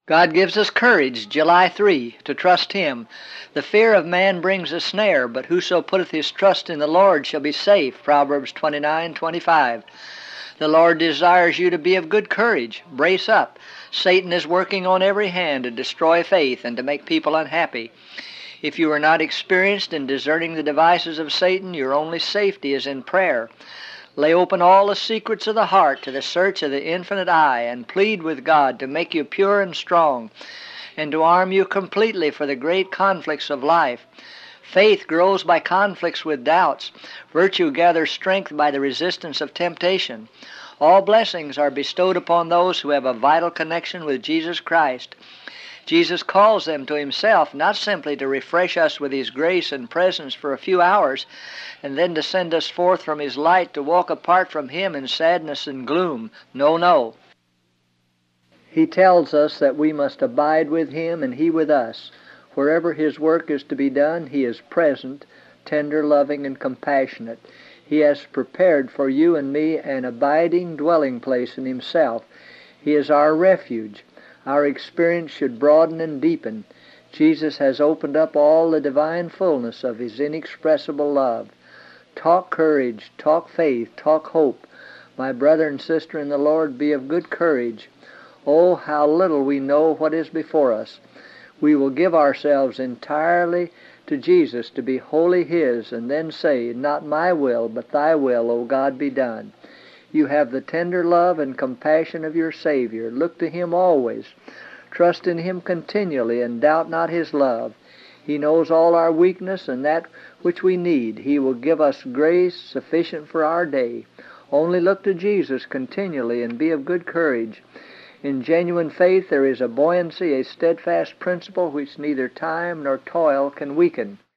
God gives us courage, July 3, to trust Him. The fear of man brings a snare, but whoso putteth his trust in the Lord shall be safe. Proverbs 29:25. The Lord desires you to be of good courage. Brace up. Satan is working on every hand to destroy faith and to make people unhappy. If you are not experienced in discerning the devices of Satan, your only safety is in prayer. Lay open all the secrets of the heart to the search of the infinite eye, and plead with God to make you pure and strong, and to arm you completely for the great conflicts of life. Faith grows by conflicts with doubts. Virtue gathers strength by the resistance of temptation. All blessings are bestowed upon those who have a vital connection with Jesus Christ. Jesus calls them to Himself, not simply to refresh us with His grace and presence for a few hours, and then to send us forth from His light to walk apart from Him in sadness and gloom. No, no. He tells us that we must abide with Him and He with us. Wherever His work is to be done, He is present, tender, loving, and compassionate. He has prepared for you and me an abiding dwelling place in Himself. He is our refuge. Our experience should broaden and deepen. Jesus has opened up all the divine fullness of His inexpressible love. Talk courage, talk faith, talk hope. My brother and sister in the Lord, be of good courage. Oh, how little we know what is before us. We will give ourselves entirely to Jesus to be wholly His, and then say, "Not my will, but Thy will, O God, be done." You have the tender love and compassion of your Savior. Look to Him always. Trust in Him continually, and doubt not His love. He knows all our weakness, and that which we need He will give us grace sufficient for our day. Only look to Jesus continually, and be of good courage. In genuine faith there is a buoyancy, a steadfast principle which neither time nor toil can weaken.